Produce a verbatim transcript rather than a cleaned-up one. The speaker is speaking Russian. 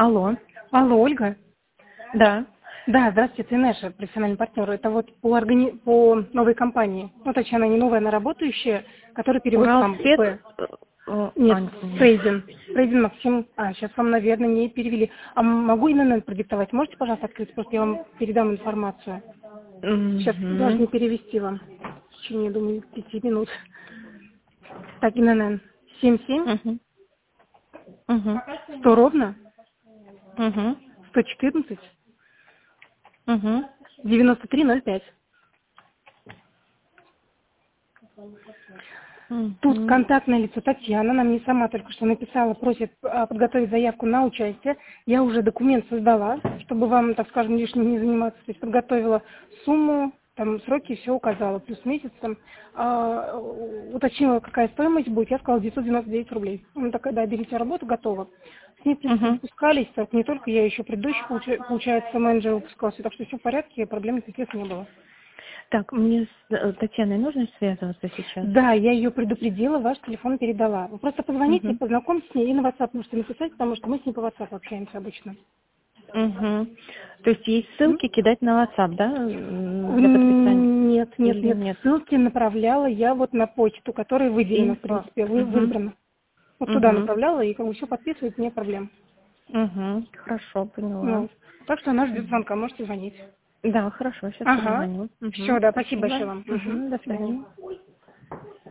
Алло. Алло, Ольга? Да. Да, здравствуйте, это Инесса, профессиональный партнер. Это вот по, органи... по новой компании. Ну, точнее, она не новая, она работающая, которая переводит там Уралспец. П. э, Нет, а, не помню. Фрейзен. Фрейзен Максим. А, сейчас вам, наверное, не перевели. А могу ИНН продиктовать? Можете, пожалуйста, открыть? Просто я вам передам информацию. Сейчас должны Мгм. перевести вам. В течение, думаю, пяти минут. Так, ИНН. семь семь Мгм. Мгм. сто ровно Мгм. сто четырнадцать Мгм. девяносто три ноль пять. Тут Мгм. контактное лицо Татьяна, она мне сама только что написала, просит а, подготовить заявку на участие. Я уже документ создала, чтобы вам, так скажем, лишним не заниматься. То есть подготовила сумму, там сроки, все указала, плюс месяц там, а, уточнила, какая стоимость будет. Я сказала девятьсот девяносто девять рублей. Она такая, да, берите работу, готово. С ней, в принципе, Мгм. выпускались, так не только я, еще предыдущий, получа- получается, менеджер выпускался, так что все в порядке, проблем никаких не было. Так, мне с э, Татьяной нужно связываться сейчас? Да, я ее предупредила, ваш телефон передала. Вы просто позвоните, Угу. познакомьтесь с ней и на WhatsApp можете написать, потому что мы с ней по WhatsApp общаемся обычно. Угу. То есть ей М? ссылки кидать на WhatsApp, да, м, для подписания? М, Нет, нет, Или нет, нет? ссылки направляла я вот на почту, которая выделена, в Инфо. принципе, вы- Угу. выбрана. Вот туда Угу. направляла, и как бы все подписывает, нет проблем. Угу. Хорошо, поняла. Ну, так что она ждет Мгм. звонка, можете звонить. Да, хорошо, сейчас Ага. перезвоню. Все, Угу. да, спасибо Спасибо. большое вам. Мгм. Угу. До До свидания. свидания.